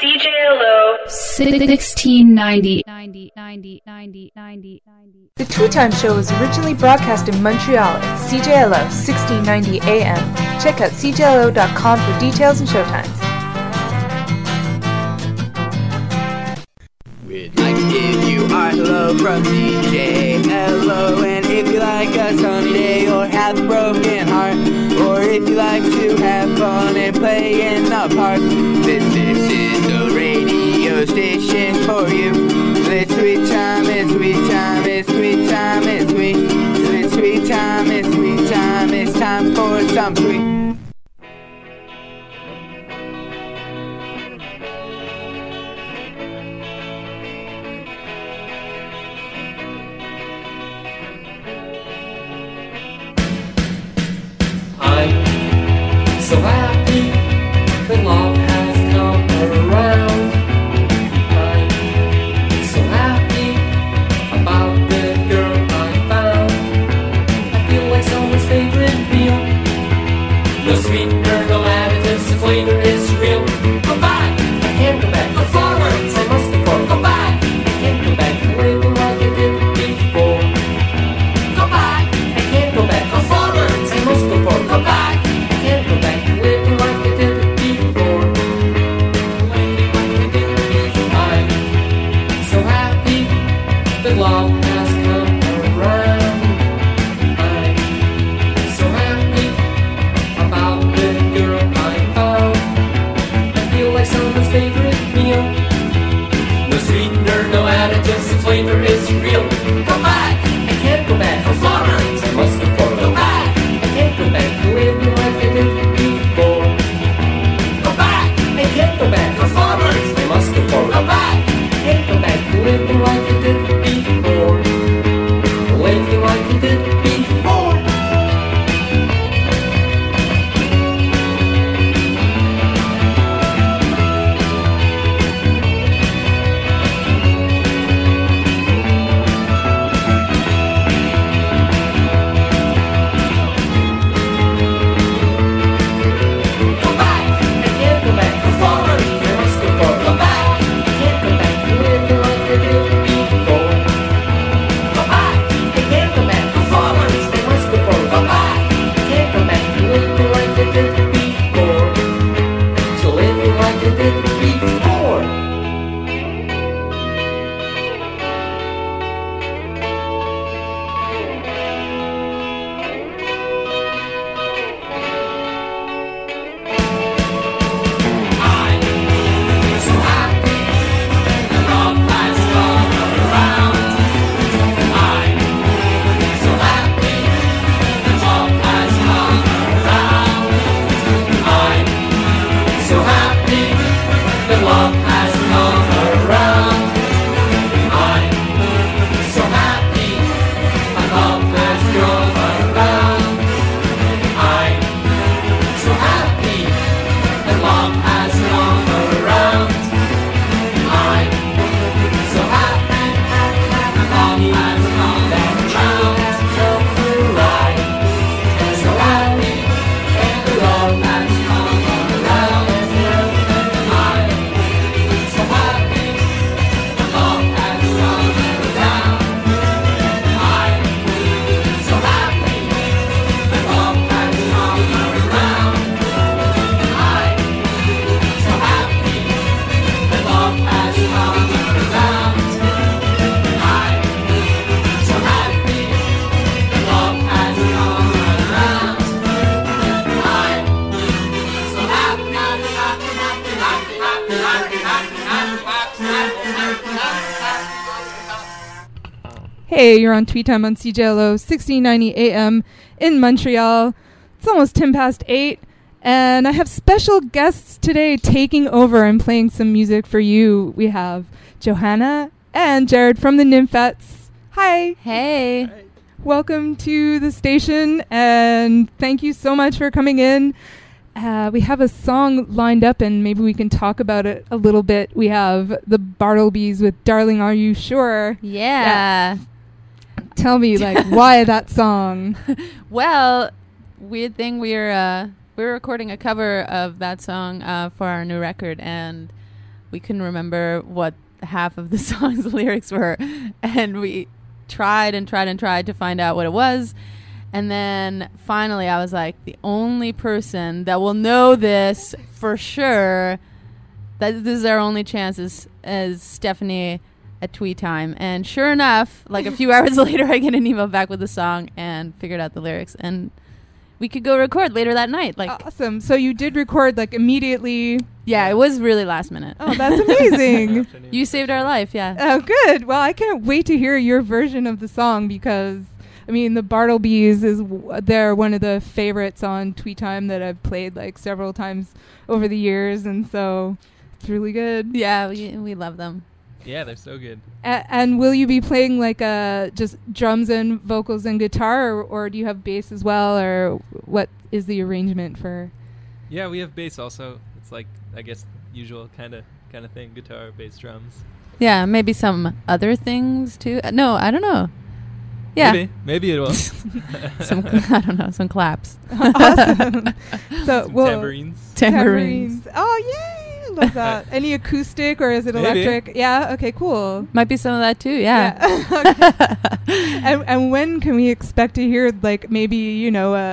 CJLO 1690. The Tea Time Show was originally broadcast in Montreal at CJLO 1690 AM. Check out cjlo.com for details and showtimes. We'd like to give you our hello from CJLO, and if you like a sunny day or have a broken heart, or if you like to have fun and play in the park, then this is the radio station for you. It's sweet time, it's sweet time, it's sweet time, it's sweet. It's sweet time, it's sweet time, it's time for some sweet. So happy that love has come around. I'm so happy about the girl I found. I feel like someone's favorite meal. No sweetener, no additives, the flavor is real. Go back, I can't go back. Go forwards, I must go forward. Go back, I can't go back. Living like I did before. Go back, I can't go back. Go forwards, I must go forward. Go back. Living like I did before. Living like I did before. I'm so happy that love has come around. I'm so happy about the girl I found. I feel like someone's favorite meal. No sweetener, no additives, the flavor is real. Go back, I can't go back. Go forward, I must go forward. Go back, I can't go back. Living like I did before. Go back, I can't go back. Go forwards, I must go forward. Go back, I can't go back. Living like I did before. Living like I did before. Hey, you're on Tweet Time on CJLO 1690 AM in Montreal. It's almost 8:10, and I have special guests today taking over and playing some music for you. We have Johanna and Jared from the Nymphets. Hi. Hey. Hi. Welcome to the station, and thank you so much for coming in. We have a song lined up, and maybe we can talk about it a little bit. We have the Bartlebys with Darling, Are You Sure? Yeah. Tell me, why that song? Well, weird thing, we're recording a cover of that song for our new record, and we couldn't remember what half of the song's lyrics were, and we tried to find out what it was. And then finally I was like, the only person that will know this for sure, that this is our only chance, is Stephanie at Tweet Time. And sure enough, like a few hours later, I get an email back with the song and figured out the lyrics, and we could go record later that night. Like, awesome. So you did record like immediately. yeah, it was really last minute. Oh, that's amazing. You saved our life, yeah. Oh, good. Well, I can't wait to hear your version of the song, because I mean, the Bartleby's they're one of the favorites on Tweet Time that I've played like several times over the years, and so it's really good. Yeah, we love them. Yeah, they're so good. And will you be playing like just drums and vocals and guitar, or do you have bass as well, or what is the arrangement for? Yeah, we have bass also. It's like, I guess, usual kind of thing: guitar, bass, drums. Yeah, maybe some other things too. No, I don't know. Yeah, maybe it will. I don't know, some claps. Awesome. So Some tambourines. Oh yay! Love that. Any acoustic, or is it Maybe. electric? Yeah. Okay. Cool. Might be some of that too. Yeah. Okay. And when can we expect to hear like maybe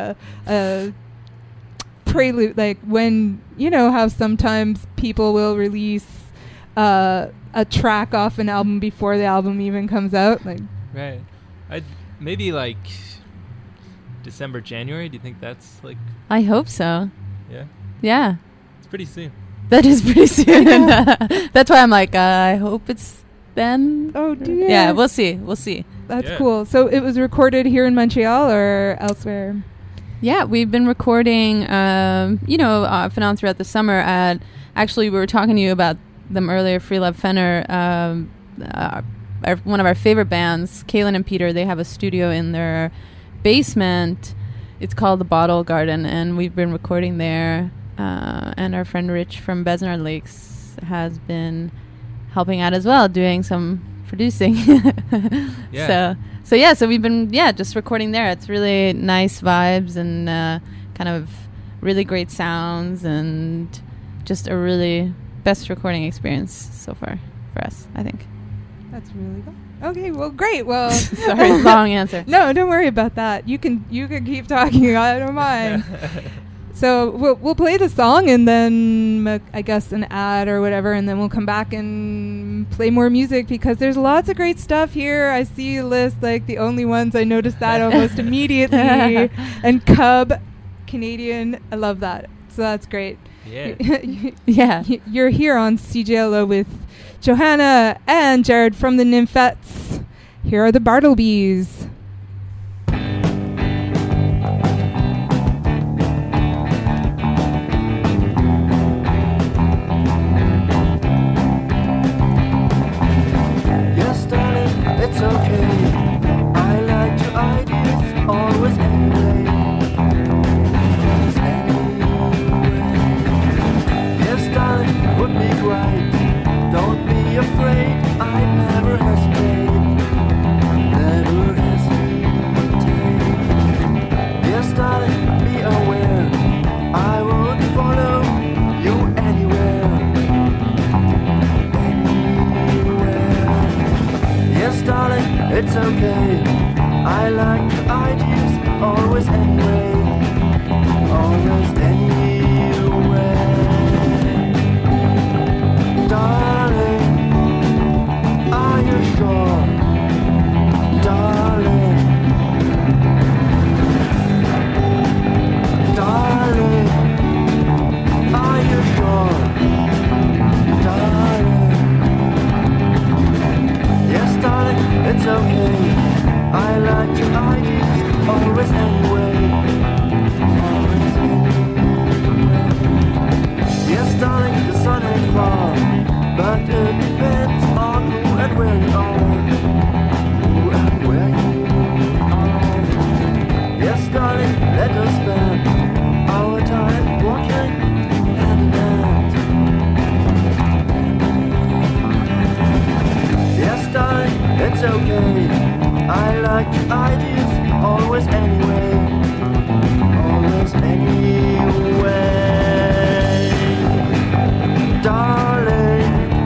a prelude, like when how sometimes people will release a track off an album before the album even comes out, like. Right. Maybe like December, January. Do you think that's like? I hope so. Yeah. Yeah. It's pretty soon. That is pretty soon. That's why I'm like, I hope it's then. Oh dear. Yeah, we'll see. We'll see. That's Yeah. cool. So it was recorded here in Montreal or elsewhere? Yeah, we've been recording, off and on throughout the summer actually, we were talking to you about them earlier, Free Love Fenner, one of our favorite bands, Kaylin and Peter. They have a studio in their basement. It's called the Bottle Garden, and we've been recording there. And our friend Rich from Besnard Lakes has been helping out as well, doing some producing. Yeah. So we've been just recording there. It's really nice vibes and kind of really great sounds, and just a really best recording experience so far for us, I think. That's really good. Okay, well, great. Well, sorry, long answer. No, don't worry about that. You can keep talking. I don't mind. So we'll play the song, and then I guess an ad or whatever, and then we'll come back and play more music, because there's lots of great stuff here. I see a list, like the only ones I noticed that almost immediately, and Cub, Canadian. I love that. So that's great. Yeah. Yeah. You're here on CJLO with Johanna and Jared from the Nymphettes. Here are the Bartleby's. Yes, darling, it's okay. I like your ideas, always anyway. Yes, darling, would be great. Don't be afraid, I never hesitate. Never hesitate. Yes, darling, be aware. I would follow you anywhere. Yes, darling, it's okay. I like your ideas, always anyway. Always anyway. Darling, are you sure? Darling. Darling, are you sure? Darling. Yes, darling, it's okay. I like your ideas, always anyway. Always anyway. Yes, darling, the sun ain't far, but it depends on who and where you are. Who and where you are. Yes, darling, let us spend our time walking hand in hand. Yes, darling, it's okay. I like your ideas, always anyway. Always anyway. Darling,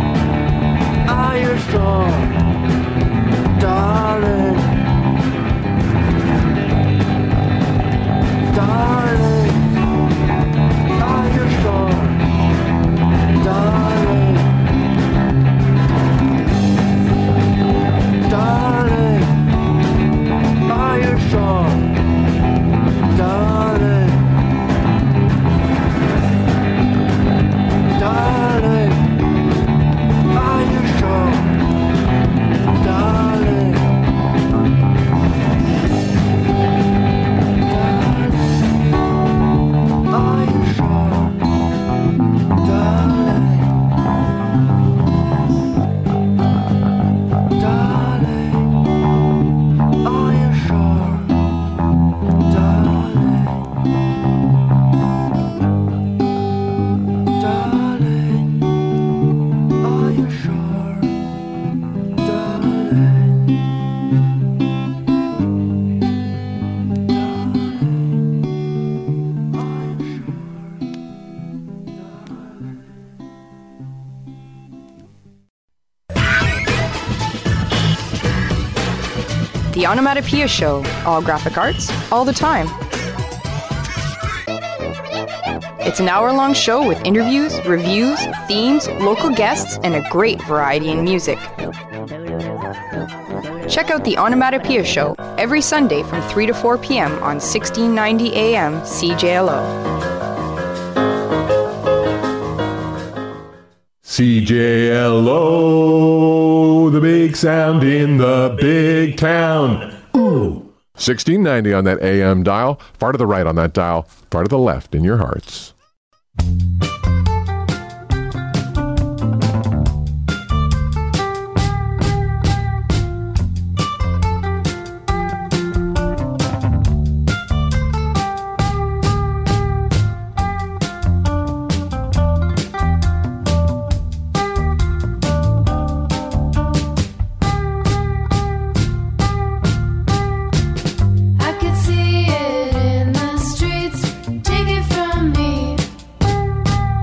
The Onomatopoeia Show. All graphic arts, all the time. It's an hour-long show with interviews, reviews, themes, local guests, and a great variety in music. Check out The Onomatopoeia Show every Sunday from 3 to 4 p.m. on 1690 AM CJLO. CJLO, the big sound in the big town. Ooh. 1690 on that AM dial, far to the right on that dial, far to the left in your hearts. I could see it in the streets, take it from me.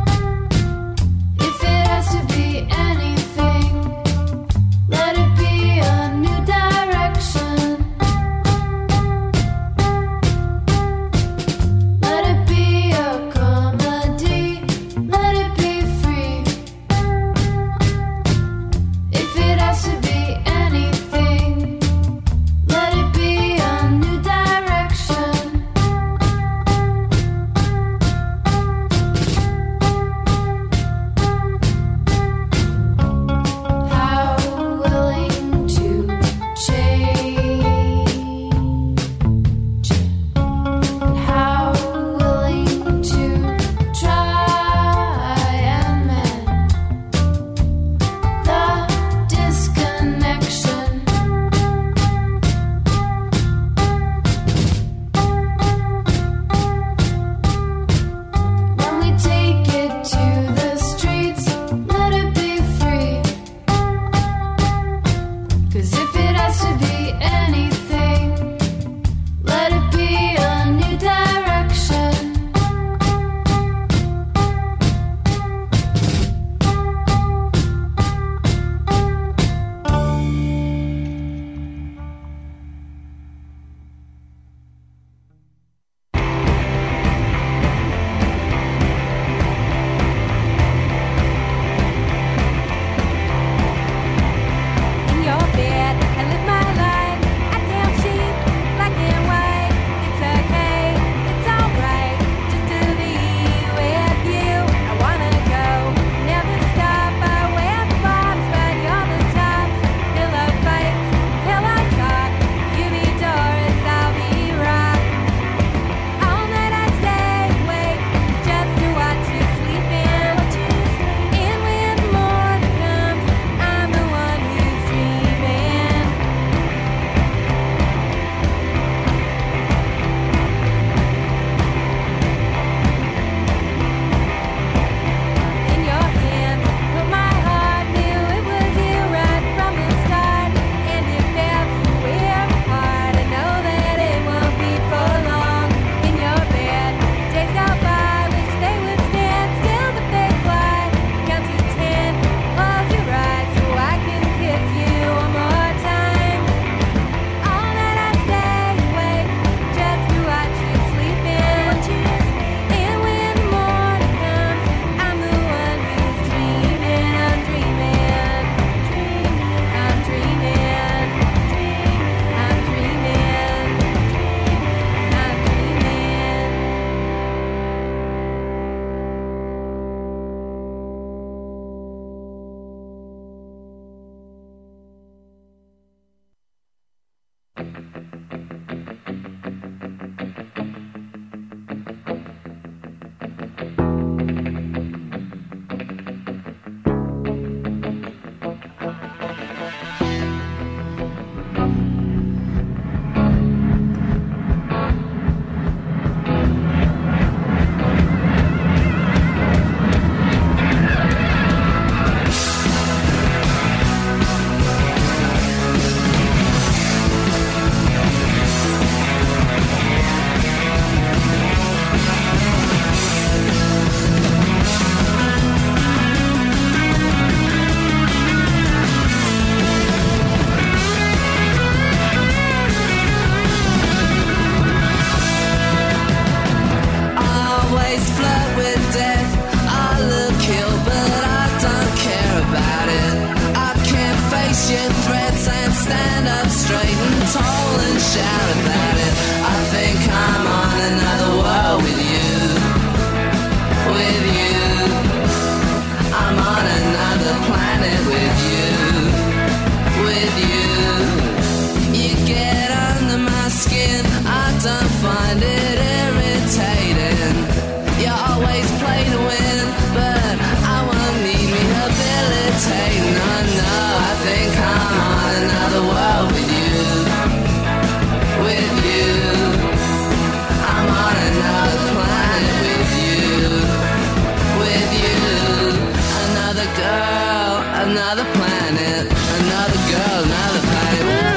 about it. I can't face your threats and stand up straight and tall and shout about it. I think I'm on another world with you. With you. I'm on another planet with you. With you. You get under my skin, I don't find it irritating. You always play to win, but I won't need rehabilitating. No, no, I think I'm on another world with you. With you. I'm on another planet with you. With you. Another girl, another planet. Another girl, another planet.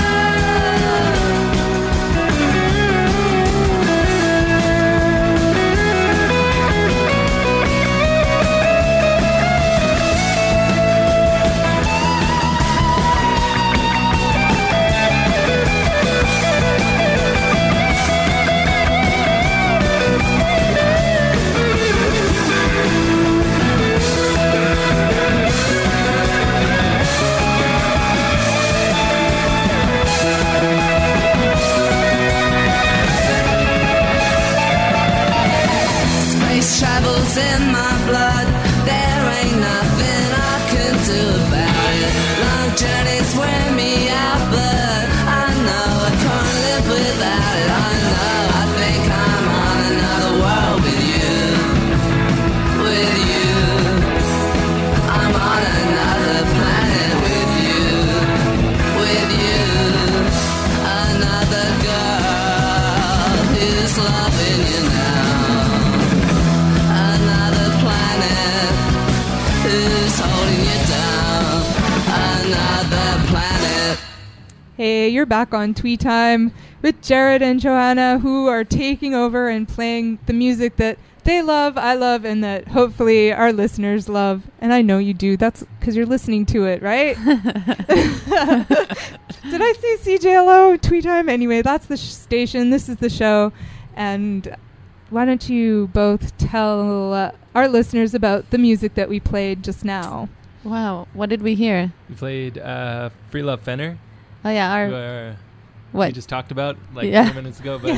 Travels in my blood. There ain't nothing I can do about it. Long journeys wear me out, but I know I can't live without it. I know, I think I'm on another world with you. With you. I'm on another planet with you. With you. Another girl who's loving you now. Who's holding you down? Another planet. Hey, you're back on Twee Time with Jared and Johanna, who are taking over and playing the music that they love, I love, and that hopefully our listeners love. And I know you do. That's because you're listening to it, right? Did I say CJLO, Twee Time? Anyway, that's the station. This is the show. And why don't you both tell our listeners about the music that we played just now? Wow, what did we hear? We played Free Love Fenner. Oh yeah, who, what we just talked about like 2 minutes ago. But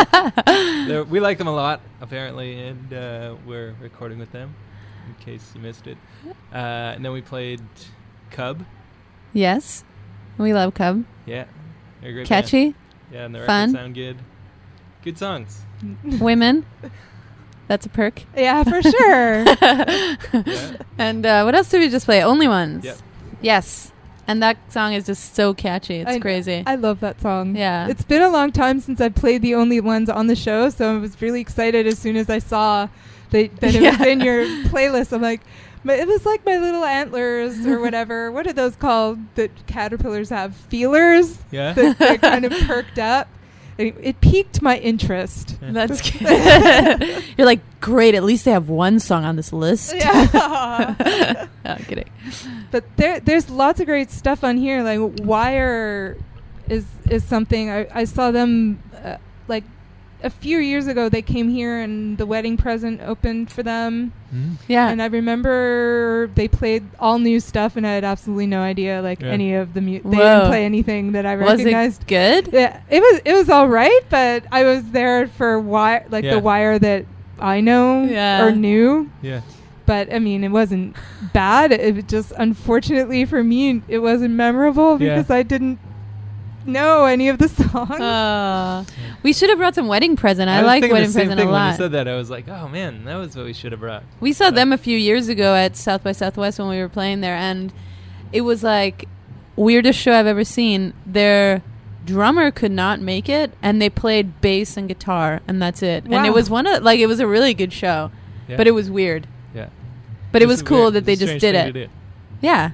we like them a lot, apparently, and we're recording with them, in case you missed it. And then we played Cub. Yes, we love Cub. Yeah, they're a great catchy. band. Yeah, and the fun. records sound good. Good songs. Women. That's a perk. Yeah, for sure. Yeah. And what else did we just play? Only Ones. Yep. Yes. And that song is just so catchy. It's crazy. I love that song. Yeah. It's been a long time since I played The Only Ones on the show, so I was really excited as soon as I saw that it was in your playlist. I'm like, it was like my little antlers or whatever. What are those called that caterpillars have? Feelers? Yeah. That kind of perked up. It piqued my interest. That's good. You're like, great, at least they have one song on this list. Yeah. Oh, kidding. But there's lots of great stuff on here. Like Wire is something. I saw them like a few years ago. They came here and The Wedding Present opened for them. Mm-hmm. Yeah. And I remember they played all new stuff, and I had absolutely no idea any of the they didn't play anything that I recognized. Was it good? Yeah, it was all right, but I was there for Wire, the Wire that I know or knew. Yeah. But I mean, it wasn't bad. It just, unfortunately for me, it wasn't memorable because I didn't know any of the songs. We should have brought some Wedding Present. I like Wedding Present a lot. When you said that, I was like, oh man, that was what we should have brought. We saw them a few years ago at South by Southwest when we were playing there, and it was like weirdest show I've ever seen. Their drummer could not make it, and they played bass and guitar, and that's it. Wow. And it was it was a really good show, but it was weird. Yeah. But it was cool that they just did it. Yeah.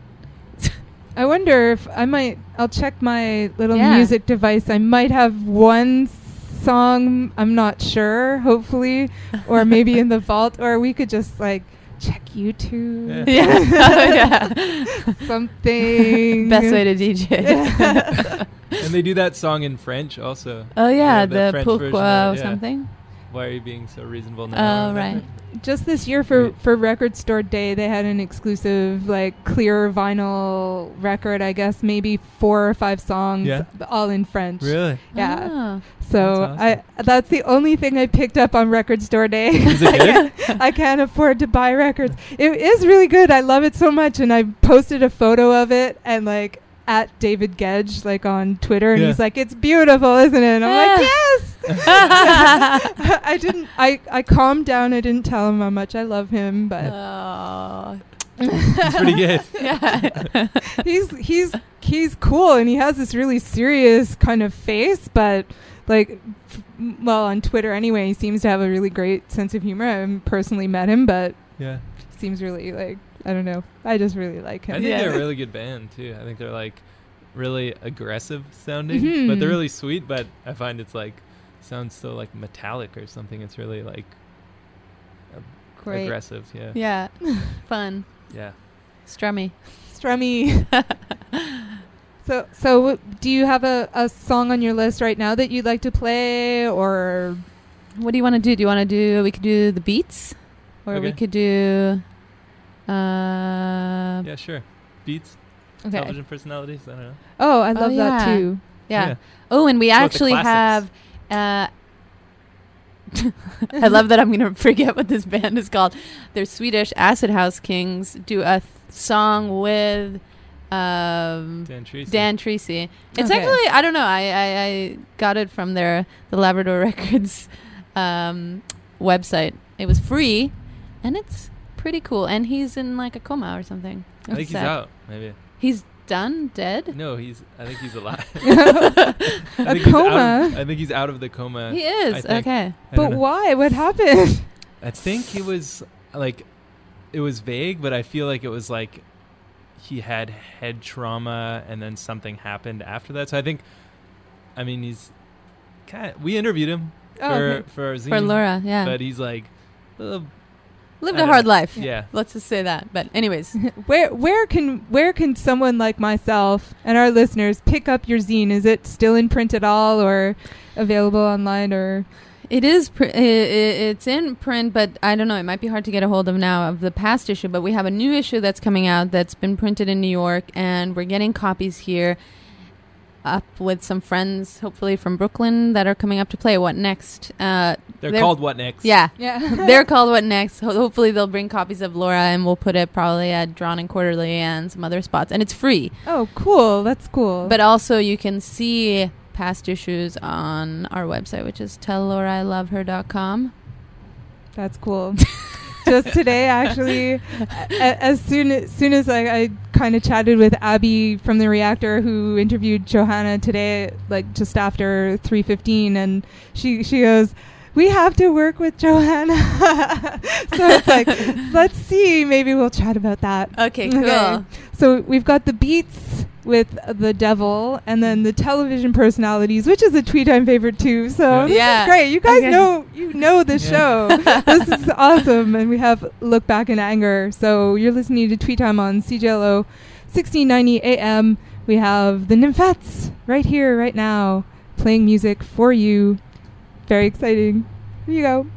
I wonder if I'll check my little music device. I might have one song, I'm not sure, hopefully, or maybe in the vault, or we could just like check YouTube. Yeah. Something. Best way to DJ. And they do that song in French also. Oh yeah, the French Pourquoi or something. why are you being so reasonable now? Oh, right. Just this year for Record Store Day, they had an exclusive, like, clear vinyl record, I guess, maybe 4 or 5 songs, all in French. Really? Yeah. Oh. So That's awesome. that's the only thing I picked up on Record Store Day. Is it good? I can't afford to buy records. It is really good. I love it so much, and I posted a photo of it, and, like, at David Gedge, like, on Twitter, and he's like, "It's beautiful, isn't it?" And I'm like, "Yes." I calmed down. I didn't tell him how much I love him, but It's pretty good. Yeah. he's cool, and he has this really serious kind of face, but like, well, on Twitter anyway, he seems to have a really great sense of humor. I haven't personally met him, but Yeah. he seems really, like, I don't know. I just really like him. I think they're a really good band too. I think they're like really aggressive sounding, but they're really sweet. But I find it's like sounds so like metallic or something. It's really like Great. aggressive. Yeah. Yeah. Fun. Yeah. Strummy. So do you have a song on your list right now that you'd like to play, or what do you want to do? We could do the Beats, or we Okay. could do Yeah, sure. Beats. Okay. Television personalities. I don't know. Oh, I love that too. Yeah. Oh, and we So with the actually have I love that I'm going to forget what this band is called. They're Swedish. Acid House Kings do a song with Dan Treacy. It's Okay. actually, I don't know. I got it from the Labrador Records website. It was free, and it's pretty cool. And he's in like a coma or something. I think he's out. Maybe. He's done? Dead? No, I think he's alive. A coma? I think he's out of the coma. He is. Okay. But why? What happened? I think it was like, it was vague, but I feel like it was like he had head trauma and then something happened after that. So I think, I mean, we interviewed him for our zine, for Laura, yeah. But he's like, lived a hard life. Yeah. Let's just say that. But anyways, where can someone like myself and our listeners pick up your zine? Is it still in print at all, or available online, or? it is. It's in print, but I don't know. It might be hard to get a hold of now of the past issue. But we have a new issue that's coming out that's been printed in New York, and we're getting copies here. Up with some friends, hopefully from Brooklyn, that are coming up to play What Next. They're called What Next. Yeah. Yeah. They're called What Next. Hopefully they'll bring copies of Laura, and we'll put it probably at Drawn and Quarterly and some other spots. And it's free. Oh, cool. That's cool. But also you can see past issues on our website, which is telllaurailoveher.com. That's cool. Just today, actually, as soon as I kind of chatted with Abby from The Reactor, who interviewed Johanna today, like just after 3:15, and she goes, "We have to work with Johanna." So it's like, let's see, maybe we'll chat about that. Okay, cool. So we've got the Beats with the Devil, and then the Television Personalities, which is a Tweet Time favorite too. So this is great. You guys know the show. This is awesome. And we have Look Back in Anger. So you're listening to Tweet Time on CJLO 1690 AM. We have the Nymphettes right here, right now, playing music for you. Very exciting. Here you go.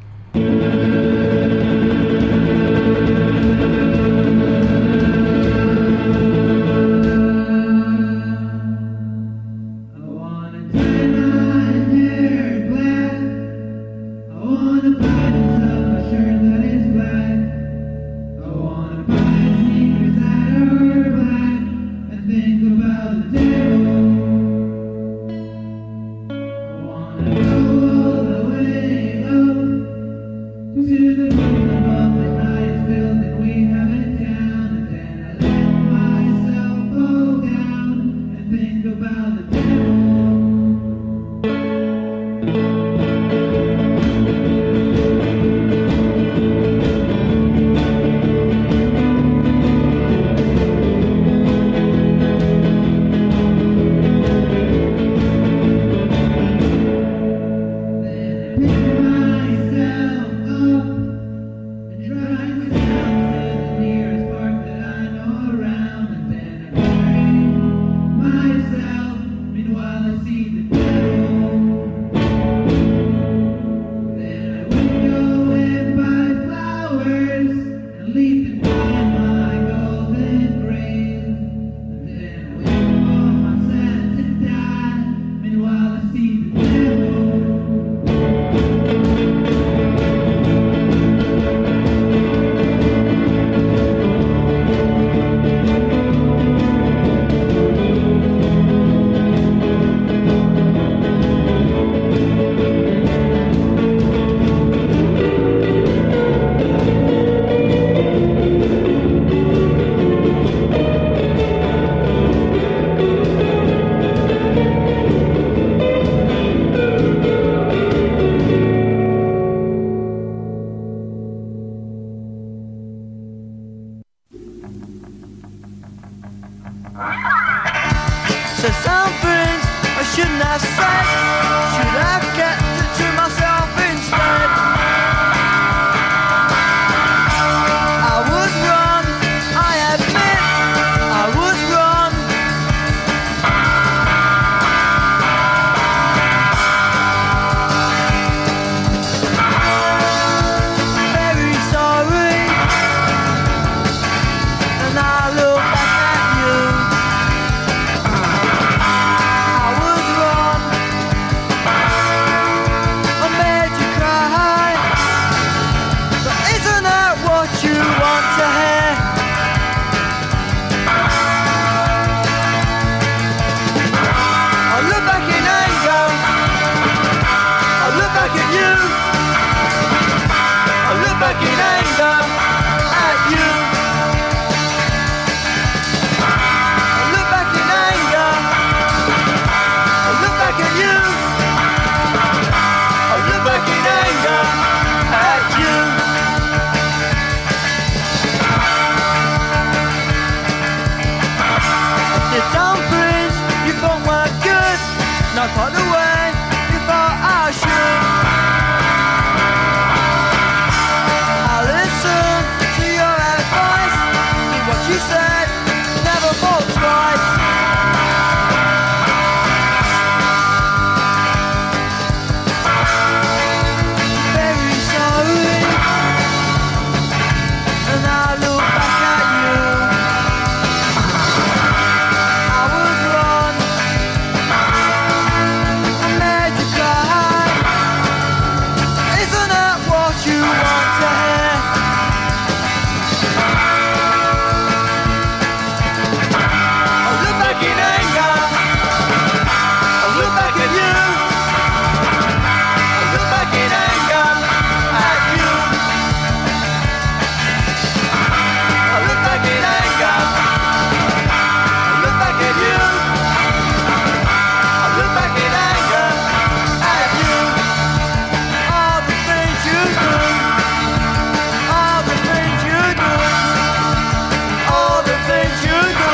To the moon. So some things I shouldn't have said. Should have kept it to myself instead. I was wrong, I admit I was wrong. Very sorry. And I look back at you. I was wrong. I made you cry. But isn't that what you want to hear? I look back in anger. I look back at you. I look back in anger at you. I look back in anger. I look back at you. I look back in anger at you. The dumplings you thought were good, not by the way you thought I should. I listened to your advice, did what you said, never thought twice. Very sorry, and I look back at you. I was wrong, I made you cry. Isn't that what you want to hear? I look back in anger. I look back at you. I look back in anger at you. I look back in anger. I look back at you. I look back in anger at you. All the things you do. All the things you do. All the things you do.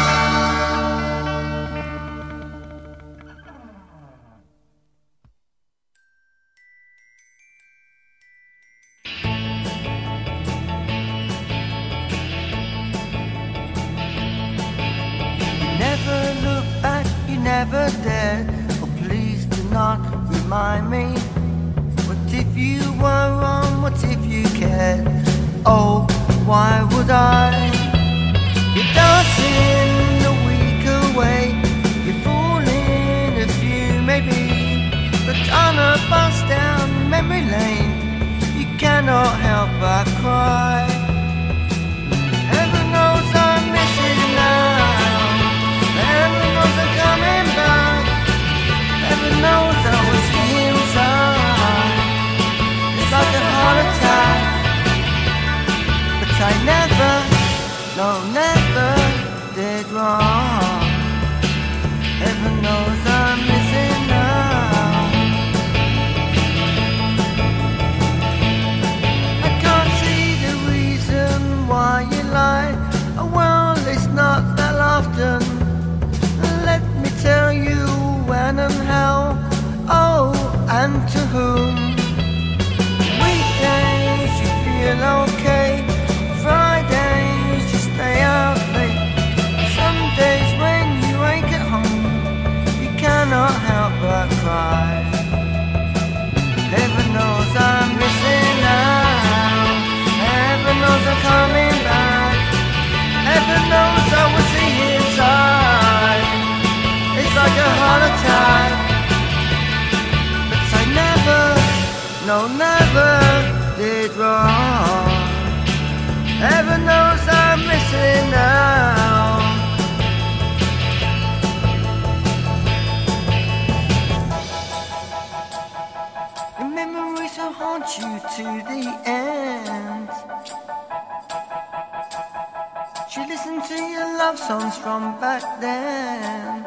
You never look back, you never dared. Oh, please do not remind me. What if you were wrong? What if you cared? Oh, why would I? You're dancing a week away. You're fooling a few, maybe. But on a bus down memory lane, you cannot help but cry. Heaven knows I'm missing now. Heaven knows I'm coming back. Heaven knows I was inside. It's like a heart attack. But I never, no, never did wrong. Heaven knows I'm missing now. I can't see the reason why you lie. Oh, well, it's not that often. Let me tell you when and how. Oh, and to whom. Weekdays you feel okay. Fridays you stay out late. Some days when you ain't at home, you cannot help but cry. Heaven knows I'm missing now. Heaven knows I'm coming back. Heaven knows I was the inside. It's like a heart attack. But I never, no, never did wrong. Heaven knows I'm missing now. The memories will haunt you to the end. You listen to your love songs from back then.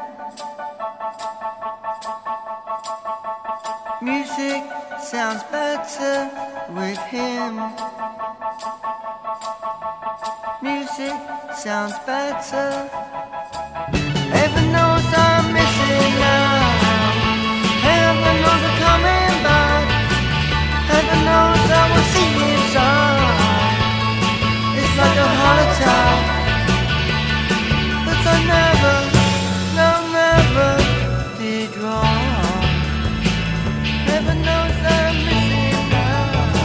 Music sounds better with him. Music sounds better. Heaven knows I'm missing now. Heaven knows I'm coming back. Heaven knows I will see inside. It's like a heart attack. But I never did wrong. Heaven knows I'm missing now.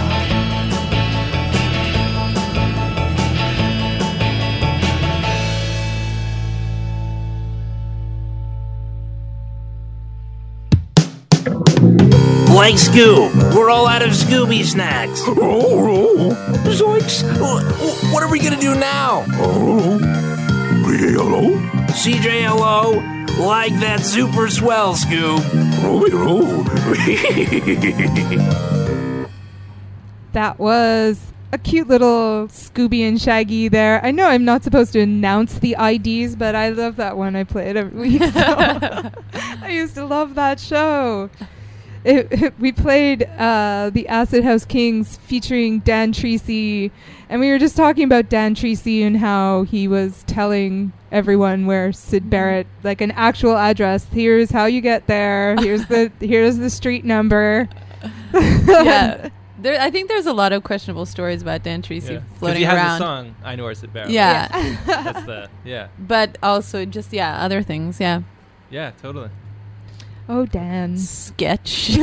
Like Scoob, we're all out of Scooby snacks. Zoinks! What are we gonna do now? CJLO, like that super swell, Scoob. That was a cute little Scooby and Shaggy there. I know I'm not supposed to announce the IDs, but I love that one. I play it every week. So I used to love that show. We played the Acid House Kings featuring Dan Treacy, and we were just talking about Dan Treacy and how he was telling everyone where Syd Barrett, like an actual address. Here's how you get there. Here's the street number. Yeah. I think there's a lot of questionable stories about Dan Treacy floating he has around. a song, I Know Where Syd Barrett. Yeah. That's the, But also just, other things, yeah. Yeah, totally. Oh, Dan. Sketch.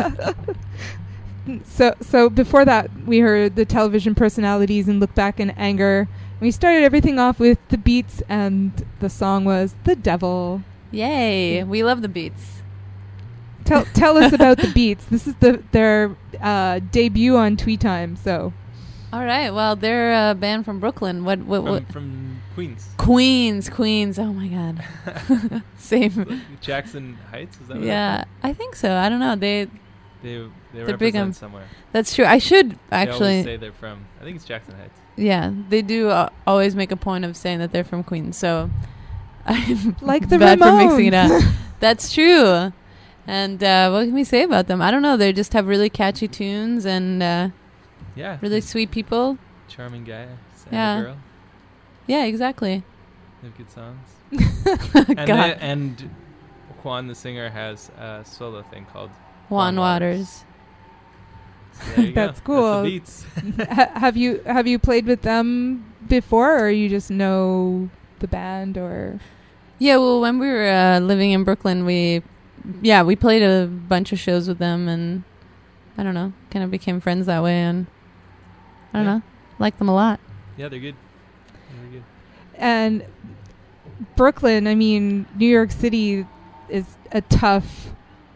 So before that, we heard the television personalities and Look Back in Anger. We started everything off with the Beats, and the song was The Devil. Yay. We love the Beats. Tell us about the Beats. This is their debut on Twee Time, so. All right. Well, they're a band from Brooklyn. What? From Queens. Queens. Oh my God. Same. Jackson Heights. Is that? What I think so. I don't know. They represent big somewhere. That's true. I should actually. They always say they're from. I think it's Jackson Heights. Yeah, they do always make a point of saying that they're from Queens. So I'm like the bad Ramones. for mixing it up. That's true. And what can we say about them? I don't know. They just have really catchy tunes and really sweet people. Charming guy. Sad girl. Yeah, exactly. They have good songs. God. And Juan, the singer, has a solo thing called Juan Waters. So there you That's go. cool. That's the Beats. Have you played with them before, or you just know the band, or? Yeah, well, when we were living in Brooklyn, we played a bunch of shows with them, and I don't know, kind of became friends that way, and I don't know, like them a lot. Yeah, they're good. They're good. And Brooklyn, I mean, New York City is a tough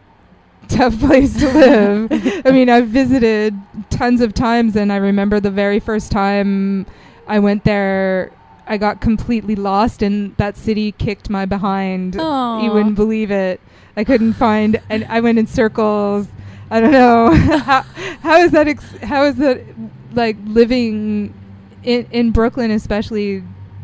place to live. I mean, I've visited tons of times, and I remember the very first time I went there, I got completely lost, and that city kicked my behind. Aww. You wouldn't believe it. I couldn't find, and I went in circles. I don't know. How is that like living in Brooklyn, especially?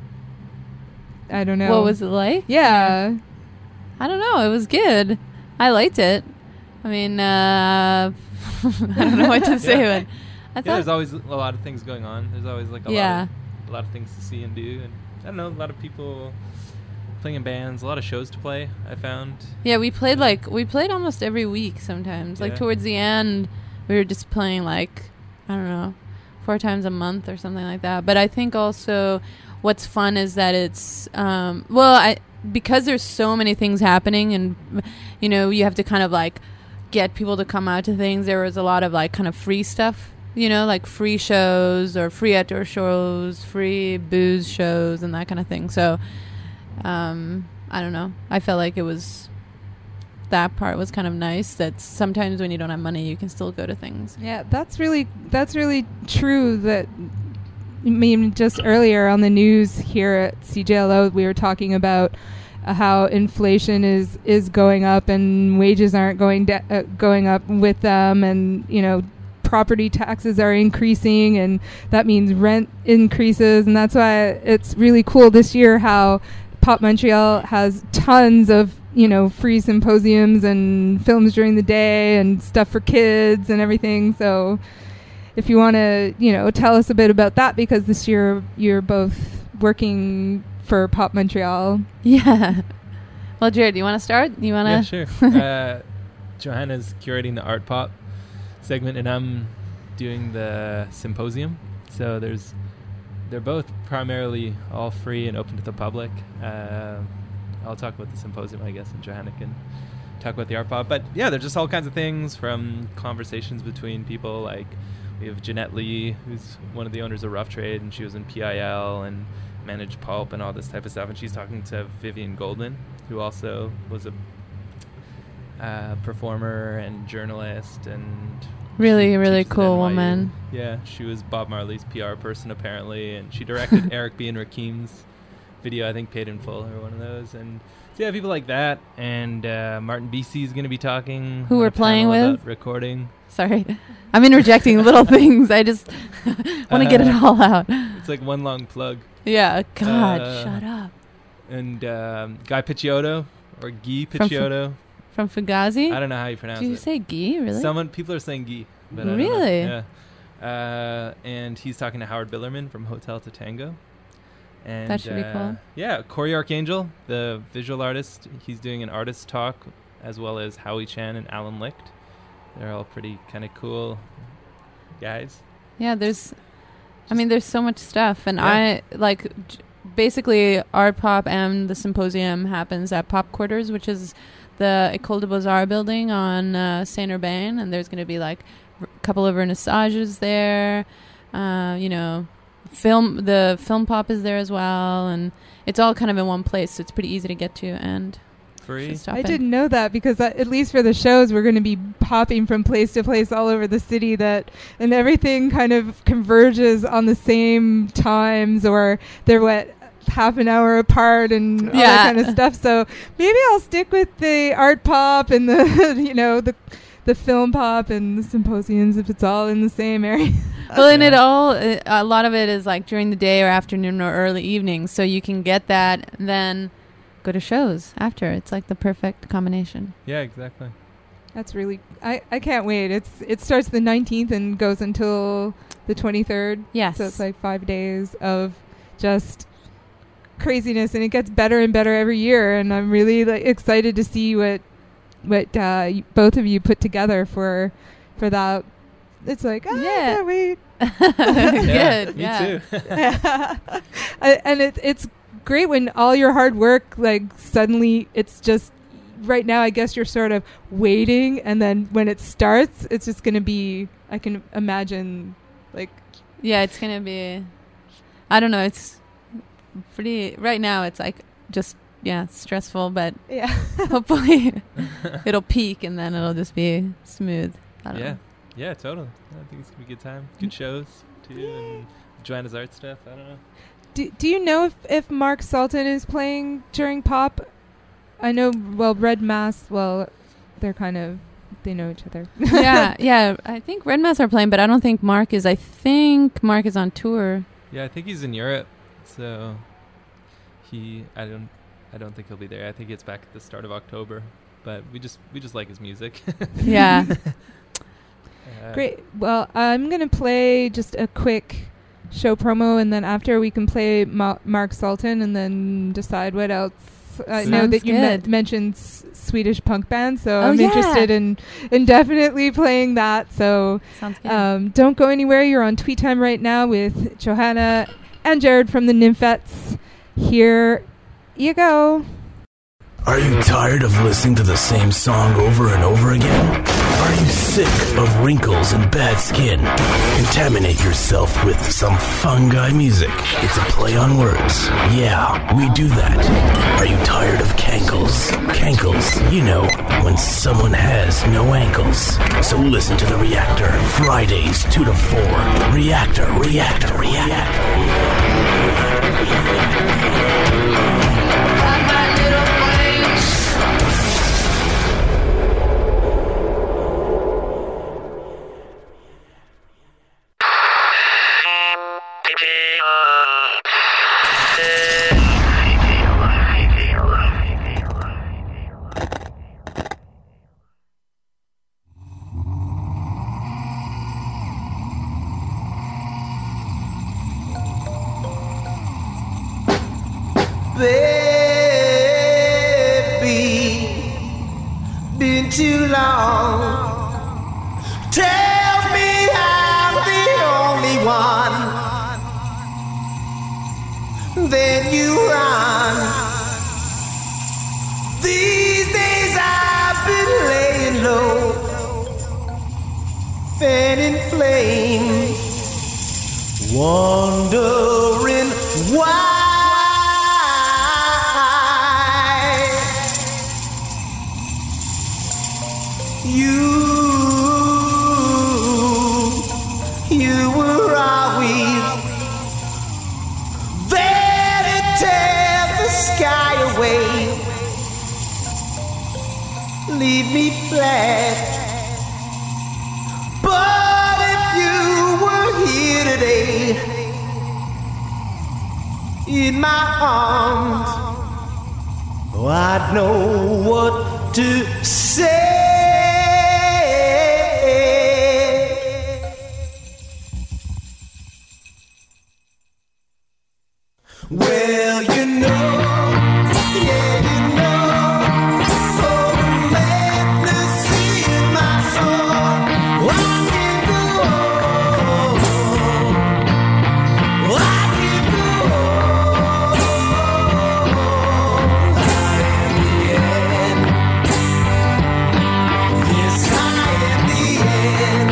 I don't know. What was it like? Yeah. I don't know. It was good. I liked it. I mean, I don't know what to say, but I thought there's always a lot of things going on. There's always like a lot of things to see and do, and I don't know, a lot of people playing in bands, a lot of shows to play. I found. Yeah, we played almost every week sometimes. Like towards the end, we were just playing like, I don't know, 4 times a month or something like that. But I think also what's fun is that it's because there's so many things happening, and you know, you have to kind of like get people to come out to things. There was a lot of like kind of free stuff, you know, like free shows or free outdoor shows, free booze shows, and that kind of thing. So I don't know, I felt like that part was kind of nice, that sometimes when you don't have money you can still go to things. Yeah, that's really true. That, I mean, just earlier on the news here at CJLO, we were talking about how inflation is going up and wages aren't going up with them, and you know, property taxes are increasing, and that means rent increases, and that's why it's really cool this year how Pop Montreal has tons of, you know, free symposiums and films during the day and stuff for kids and everything. So if you want to, you know, tell us a bit about that, because this year you're both working for Pop Montreal. Yeah. Well, Jared, do you want to start? You want to? Yeah, sure. Johanna's curating the Art Pop segment, and I'm doing the symposium. So they're both primarily all free and open to the public. I'll talk about the symposium, I guess, and Johanna can talk about the Art Pop. But yeah, there's just all kinds of things, from conversations between people. Like, we have Jeanette Lee, who's one of the owners of Rough Trade, and she was in PIL and managed Pulp and all this type of stuff. And she's talking to Vivian Goldman, who also was a performer and journalist, and really cool woman. Yeah, she was Bob Marley's PR person apparently, and she directed Eric B. and Rakim's video, I think Paid in Full, or one of those. And so yeah, people like that. And Martin BC is going to be talking. Who we're playing with? Recording. Sorry, I'm interjecting little things. I just want to get it all out. It's like one long plug. Yeah, God, shut up. And Guy Picciotto, or Guy Picciotto. From Fugazi? I don't know how you pronounce it. Did you say Guy, really? People are saying Guy. But really? Yeah. And he's talking to Howard Billerman from Hotel to Tango. And that should be cool. Yeah, Corey Archangel, the visual artist, he's doing an artist talk, as well as Howie Chan and Alan Licht. They're all pretty kind of cool guys. Yeah, there's so much stuff. And I, basically, Art Pop and the symposium happens at Pop Quarters, which is the École de Beaux-Arts building on Saint-Urbain, and there's going to be a couple of vernissages there. The film pop is there as well, and it's all kind of in one place, so it's pretty easy to get to and free. I didn't know that, because at least for the shows, we're going to be popping from place to place all over the city, and everything kind of converges on the same times, or they're half an hour apart and all that kind of stuff. So maybe I'll stick with the Art Pop and the the film pop and the symposiums if it's all in the same area. Well, and a lot of it is during the day or afternoon or early evening, so you can get that and then go to shows after. It's the perfect combination. Yeah, exactly. That's really I can't wait. It starts the 19th and goes until the 23rd. Yes. So it's 5 days of just craziness, and it gets better and better every year, and I'm really excited to see what both of you put together for that. It's I can't wait. Good. Me too. And it's great when all your hard work suddenly it's just right now. I guess you're sort of waiting, and then when it starts, it's just going to be. I can imagine yeah, it's going to be. I don't know. It's pretty right now. It's just stressful, but hopefully it'll peak and then it'll just be smooth. I don't know. Yeah, totally. I think it's gonna be a good time. Good shows too, and Joanna's art stuff. I don't know. Do you know if Mark Sultan is playing during Pop? I know. Well, Red Mass. Well, they're they know each other. yeah. I think Red Mass are playing, but I don't think Mark is. I think Mark is on tour. Yeah, I think he's in Europe. So I don't think he'll be there. I think it's back at the start of October. But we just like his music. Yeah. Great. Well, I'm gonna play just a quick show promo, and then after we can play Mark Sultan, and then decide what else. I know that you mentioned Swedish punk band, so I'm interested in definitely playing that. So sounds good. Don't go anywhere. You're on Tweet Time right now with Johanna and Jared from the Nymphets. Here you go. Are you tired of listening to the same song over and over again? Are you sick of wrinkles and bad skin? Contaminate yourself with some fungi music. It's a play on words. Yeah, we do that. Are you tired of cankles? Cankles, when someone has no ankles. So listen to The Reactor, Fridays 2 to 4. Reactor. Baby, been too long. Tell me I'm the only one. Then you run. These days I've been laying low, fanning flames, wondering why. You were always there to tear the sky away, leave me flat. But if you were here today, in my arms, oh, I'd know what to say. Well, you know, yeah, you know, oh, the madness in my soul. I can't go on. I can't go on. I am the end. Yes, I am the end.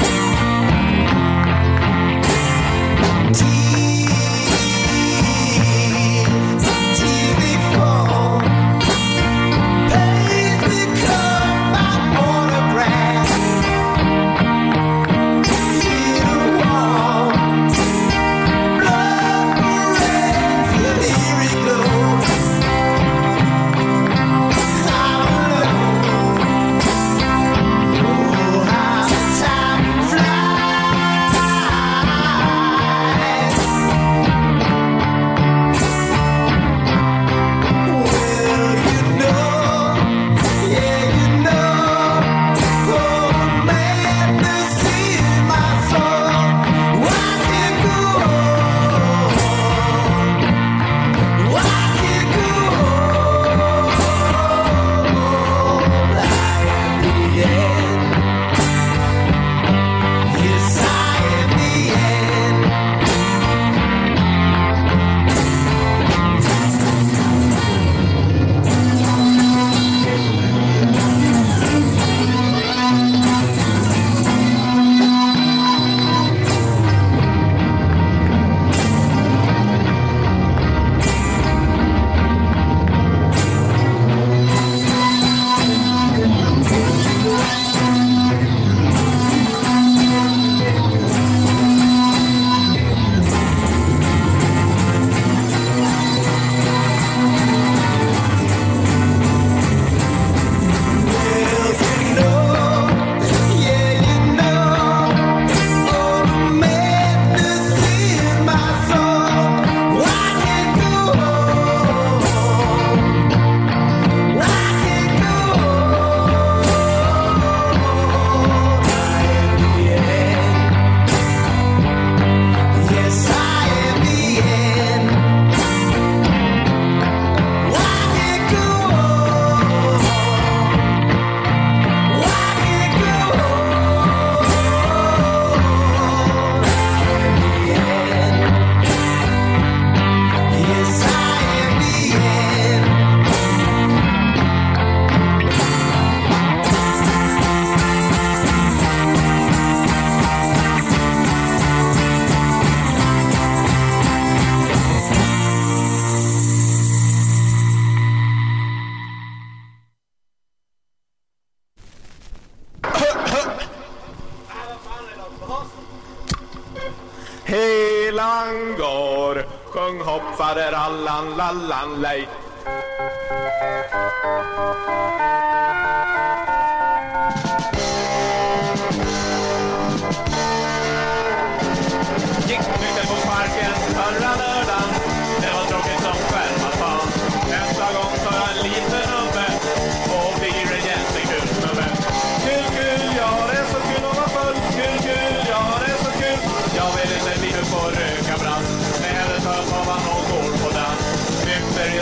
Helan går, sjung hopp fader allan lallan lej. Gick ute på parken förra lördagen. Det var tråkigt som skärmar fan. Nästa gång tar jag en liten nummer och blir en jättekul nummer. Kul, kul, ja det är så kul att vara full. Kul, kul, ja det är så kul. Jag vill inte bli nu på röka brass. Men hellre tar jag man och går på dans. Nykter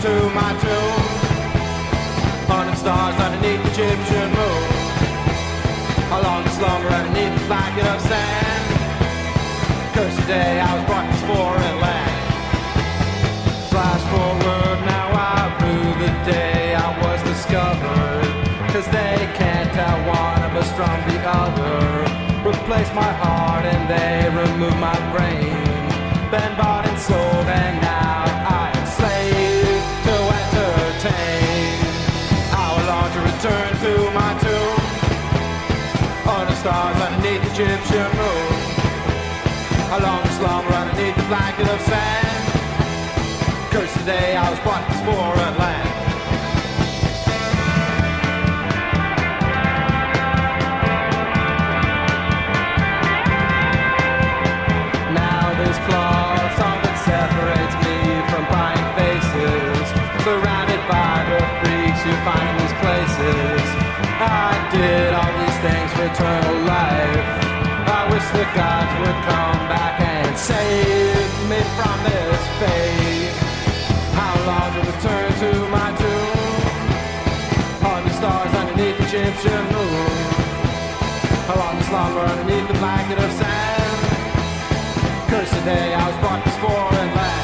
to my tomb. Under stars underneath the Egyptian moon. Along the slumber underneath the blanket of sand. Cursed the day I was brought to this foreign land. Flash forward, now I rue the day I was discovered. 'Cause they can't tell one of us from the other. Replace my heart and they remove my brain. Been bought and sold and now I am slave to entertain. I will long to return to my tomb. Under stars underneath the Egyptian moon. Along the slumber underneath the blanket of sand. Cursed the day I was brought to this foreign land. Now this cloth all that separates me from prying faces. Surrounded by the freaks you find in these places. I did all these things for eternal life. I wish the gods would come back and save me from this fate. How long to return to my tomb? On the stars underneath the Egyptian moon. Along the slumber underneath the blanket of sand. Cursed the day I was brought to this foreign land.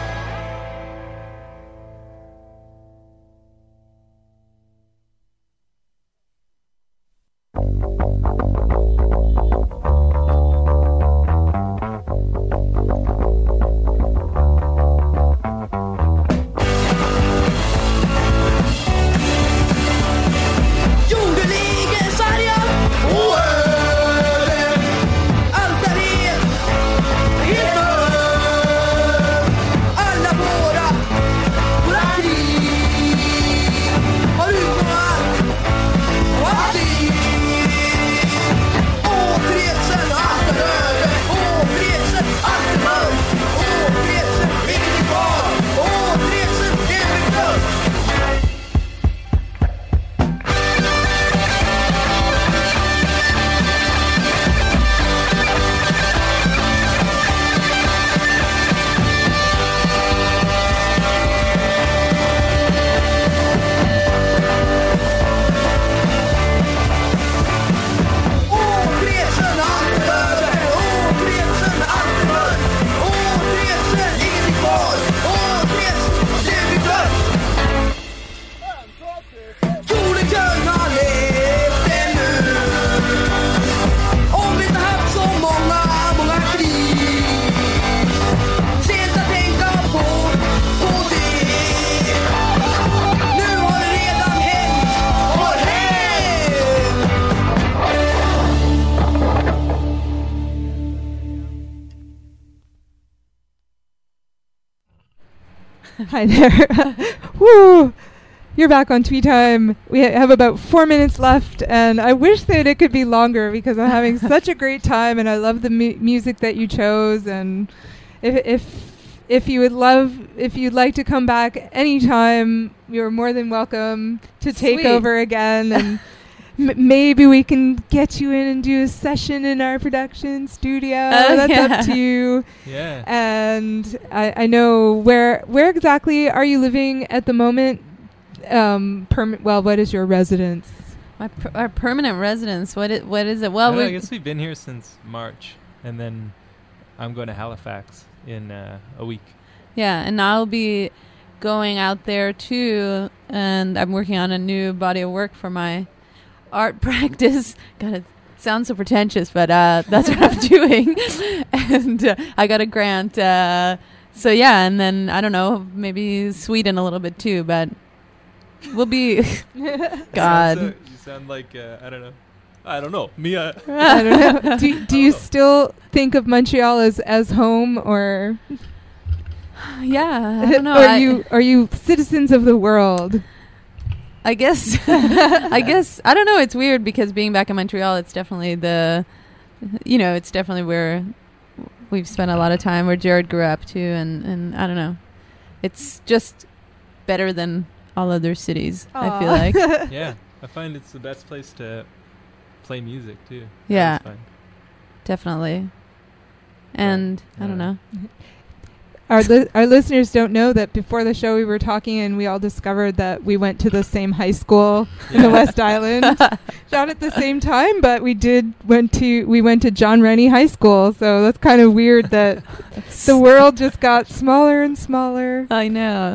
Hi there. Woo! You're back on Twee Time. We have about 4 minutes left, and I wish that it could be longer because I'm having such a great time, and I love the music that you chose. And if you'd like to come back anytime, you're more than welcome to take Sweet. over again, and maybe we can get you in and do a session in our production studio. That's up to you. Yeah. And I know where exactly are you living at the moment? What is your residence? Our permanent residence. What is it? Well, I guess we've been here since March, and then I'm going to Halifax in a week. Yeah, and I'll be going out there too, and I'm working on a new body of work for my art practice. God, it sounds so pretentious, but that's what I'm doing. And I got a grant. So yeah, and then I don't know, maybe Sweden a little bit too, but we'll be. God, you sound like I don't know. Mia. I don't know. Do you still think of Montreal as home, or? Yeah, I don't know. Are you citizens of the world? I guess. I don't know. It's weird because being back in Montreal, it's definitely it's definitely where we've spent a lot of time, where Jared grew up too, and I don't know. It's just better than all other cities. Aww. I feel like. Yeah, I find it's the best place to play music too. Yeah, definitely. And I don't know. our listeners don't know that before the show we were talking and we all discovered that we went to the same high school in the West Island. Not at the same time, but we went to John Rennie High School. So that's kind of weird that the world just got smaller and smaller. I know.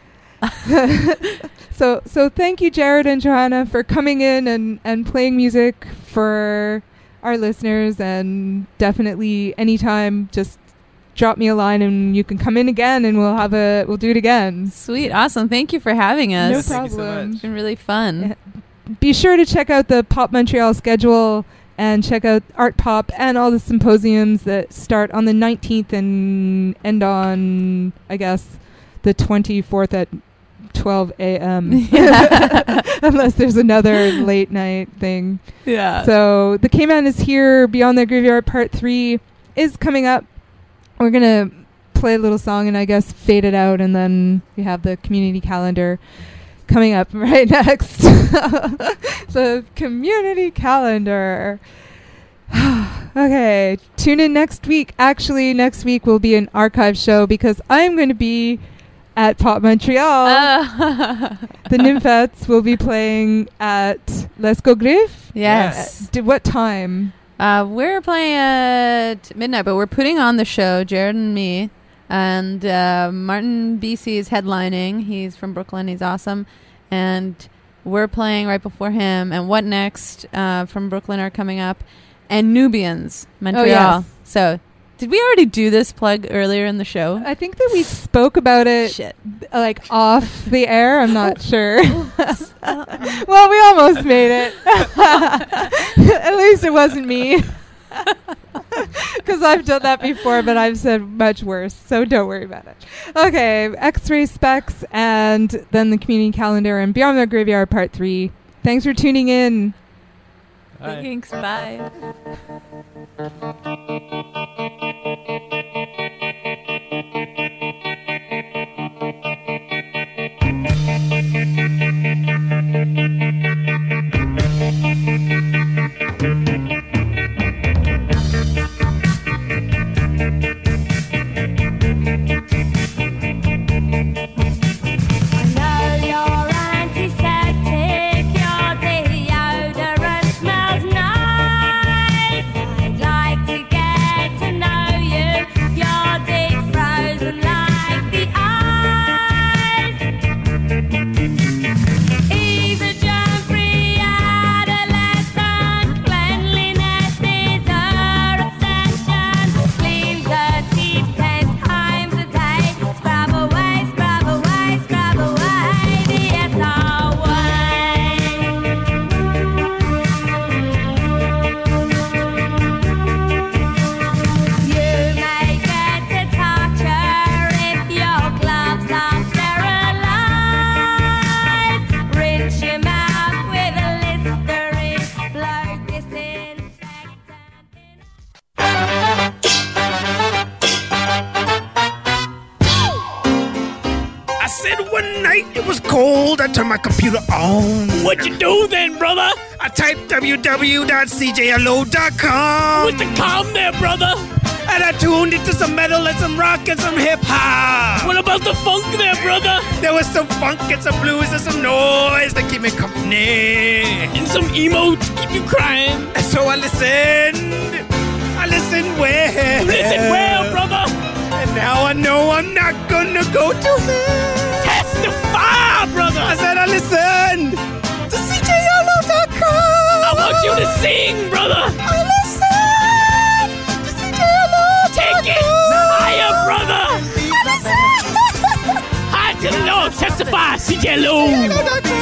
So thank you, Jared and Johanna, for coming in and playing music for our listeners, and definitely anytime just drop me a line and you can come in again and we'll do it again. Sweet. Awesome. Thank you for having us. No Thank you problem. so much. It's been really fun. Be sure to check out the Pop Montreal schedule and check out Art Pop and all the symposiums that start on the 19th and end on, I guess, the 24th at 12 a.m. Unless there's another late night thing. Yeah. So the K-Man is here. Beyond the Graveyard Part 3 is coming up. We're going to play a little song and I guess fade it out, and then we have the community calendar coming up right next. The community calendar. Okay, tune in next week. Actually, next week will be an archive show because I'm going to be at Pop Montreal. The Nymphets will be playing at Les Gogriffes. Yes. What time? We're playing at midnight, but we're putting on the show, Jared and me. And Martin BC is headlining. He's from Brooklyn. He's awesome. And we're playing right before him. And What Next from Brooklyn are coming up. And Nubians, Montreal. Oh, yes. So, did we already do this plug earlier in the show? I think that we spoke about it like off the air. I'm not sure. Well, we almost made it. At least it wasn't me. Because I've done that before, but I've said much worse. So don't worry about it. Okay, X-Ray Specs and then the community calendar and Beyond the Graveyard Part 3. Thanks for tuning in. Bye. Thanks. Bye. I turned my computer on. What'd you do then, brother? I typed www.cjlo.com. What's the com there, brother? And I tuned into some metal and some rock and some hip-hop. What about the funk there, brother? There was some funk and some blues and some noise that keep me company. And some emo to keep you crying. And so I listened. I listened well. You listened well, brother. And now I know I'm not gonna go to hell. Testify, brother. I said I listened to CJLO.com. I want you to sing, brother. I listened to CJLO.com. Take it higher, brother. I listened. High to the Lord. Testify, CJLO.